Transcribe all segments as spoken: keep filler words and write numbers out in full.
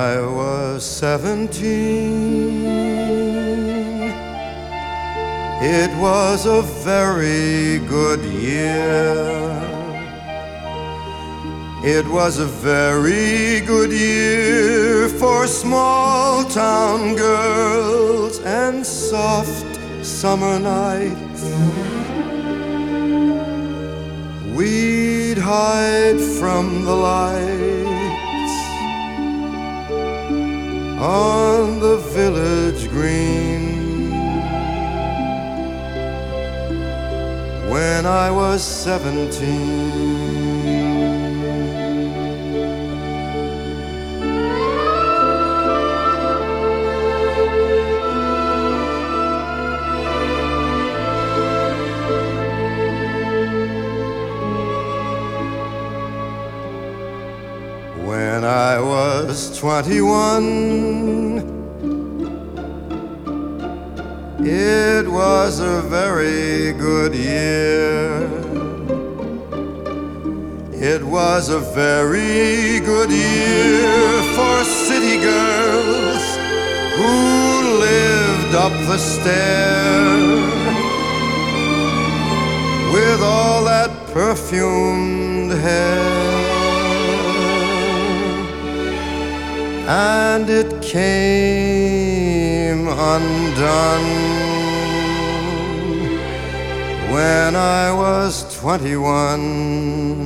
I was seventeen, it was a very good year. It was a very good year for small town girls and soft summer nights. We'd hide from the lights on the village green when I was seventeen. When I was twenty-one, it was a very good year. It was a very good year for city girls who lived up the stair with all that perfumed hair. And it came undone when I was twenty-one.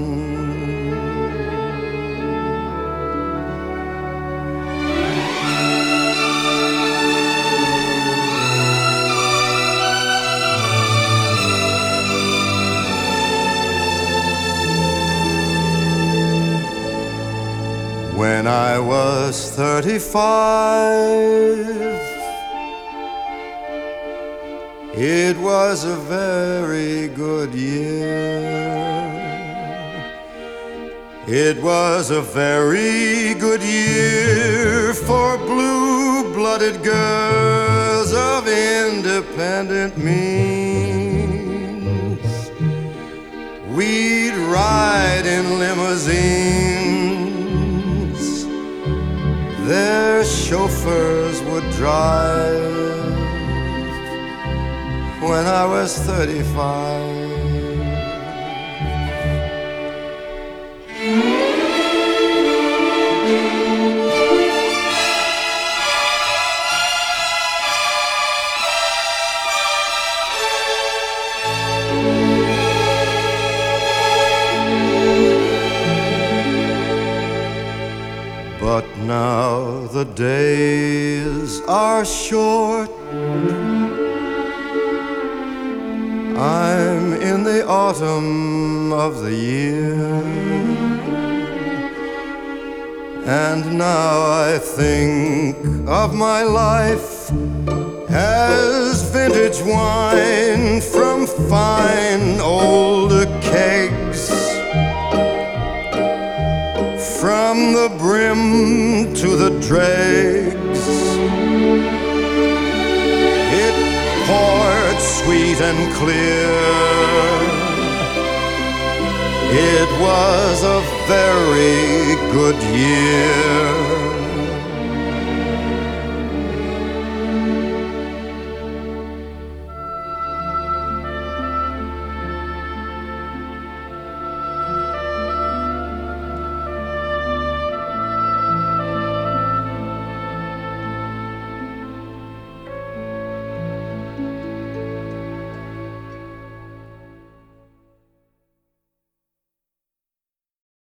When I was thirty-five, it was a very good year. It was a very good year for blue-blooded girls of independent means. We'd ride in limousines, their chauffeurs would drive when I was thirty-five. But now the days are short. I'm in the autumn of the year, and now I think of my life as vintage wine from fine old kegs. From the brim to the dregs, it poured sweet and clear. It was a very good year.